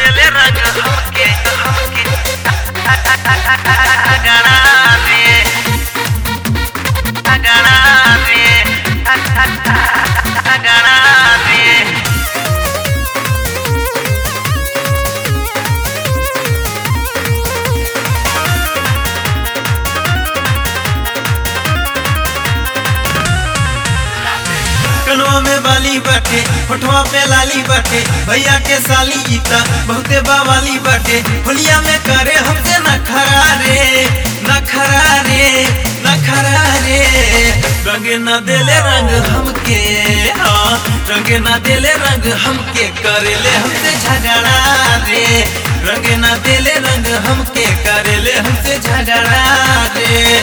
दिले रंग हमके गणा दे कनवा में बाली बाटे होठवा पे लाली बाटे भैया के साली गीता बहुते बावाली बाटे होलिया में करे हमसे नखरा रे नखरा रे नखरा रे रंग न देले रंग हमके हाँ रंग न देले रंग हमके करेले हमसे झगड़ा रे रंग न देले रंग हमके करेले हमसे झगड़ा रे।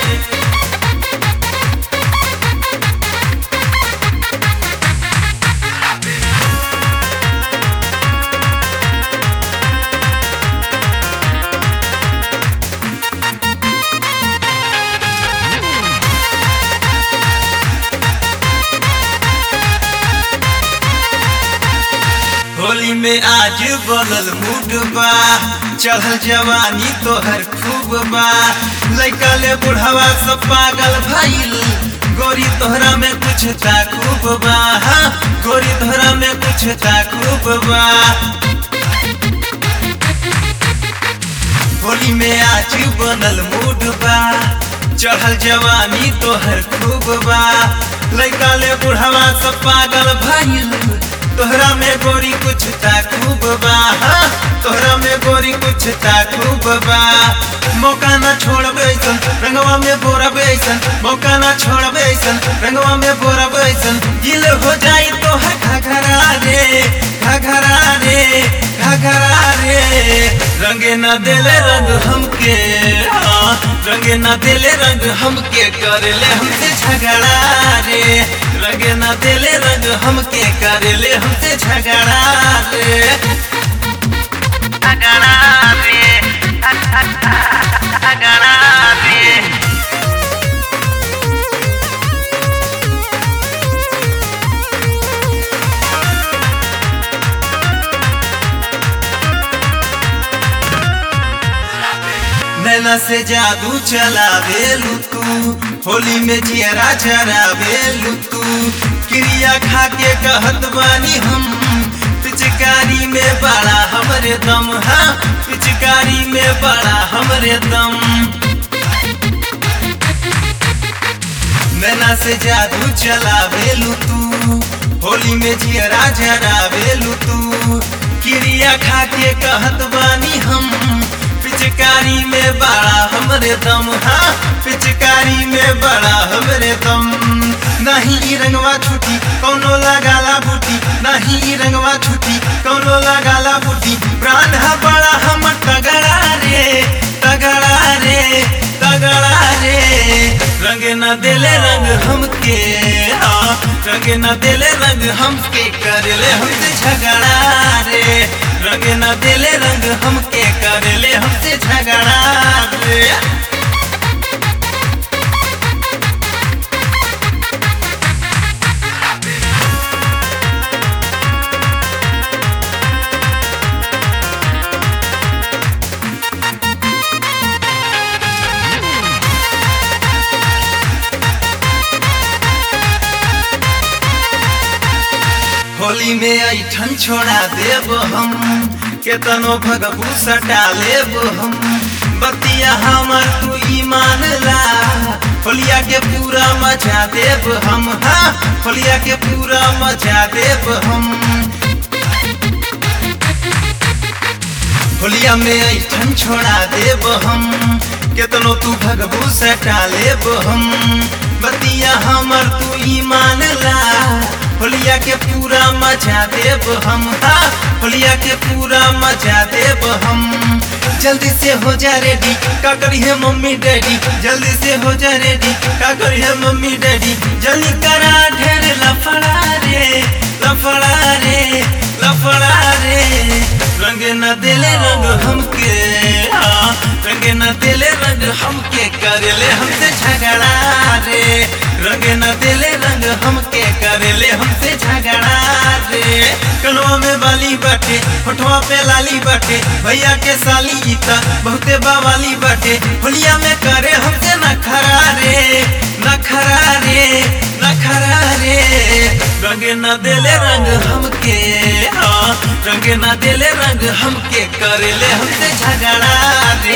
होली में आज बदल मूड बा चढ़ल जवानी तोहर खूब बा लइका ले बुढ़ावा सब पागल भइल गोरी तोहरा में कुछ ता खूब बा हाँ गोरी तोहरा में कुछ ता खूब बा। होली में आज बनल मूड बा चढ़ल जवानी तोहर खूब बा लइका ले बुढ़ावा सब पागल भइल तोहरा में गोरी कुछ ता खूब बा हाँ तोहरा में गोरी कुछ ता खूब बा। मौका ना छोड़बे ऐसन रंगवा में बोरबे ऐसन मौका ना छोड़बे ऐसन रंगवा में बोरबे ऐसन गिल हो जाई तोहर घघरा रे घघरा रे घघरा रे रंगे ना देले रंग हमके हाँ रंगे ना देले रंग हमके करेले हमसे झगड़ा रे रंगे ना देले रंग हमके करेले हमसे झगड़ा रे गणा दे नैना से जादू चलावेलू तू होली में जियरा चरावेलू तू क्रिया खा के कहत बानी हम पिचकारी में बड़ा हमरे दम हाँ पिचकारी में बड़ा हमरे दम। नैना से जादू चलावेलू तू होली में जियरा चरावेलू तू क्रिया खा के कहत बानी हम पिचकारी में बड़ा हमरे दम हाँ पिचकारी में बड़ा हमरे दम। नहीं रंगवा छुटी कौनो लगाला बूटी नहीं रंगवा छुटी कौनो लगाला बूटी प्राण है बड़ा हम तगड़ा रे तगड़ा रे तगड़ा रे रंग न देले रंग हमके हाँ रंग न देले रंग हमके करेले हमसे झगड़ा रे रंग न देले रंग हमके करेले हमसे झगड़ा रे। होली में ऐठन छोड़ा देब हम केतनो भगबू सटा लेब हम बतिया हमर तू ईमान ला होलिया के पूरा मचा देब हम हाँ होलिया के पूरा मचा देब हम। होलिया में ऐठन छोड़ा देब हम केतनो तू भगबू सटा लेब हम बतिया हमर तू ईमान ला होलिया के पूरा मचा देब हम हाँ होलिया के पूरा मचा देब हम। जल्दी से हो जा रेडी का करी है मम्मी डैडी जल्दी से हो जा रेडी का करी है मम्मी डैडी जल्दी करा ढेर लफड़ा रे लफड़ा रे लफड़ा रे रंग न देले रंग हमके हाँ रंग न देले रंग हमके करेले हमसे झगड़ा रे रंग न देले रंग हमके करेले हमसे झगड़ा रे। कनवा में बाली बाटे, होठवा पे लाली बाटे, भैया के साली गीता बहुते बावाली बाटे। होलिया में करे हमसे नखरा रे, नखरा रे, नखरा रे। रंगे न देले रंग हमके, हाँ रंगे न देले रंग हमके, करेले हमसे झगड़ा रे।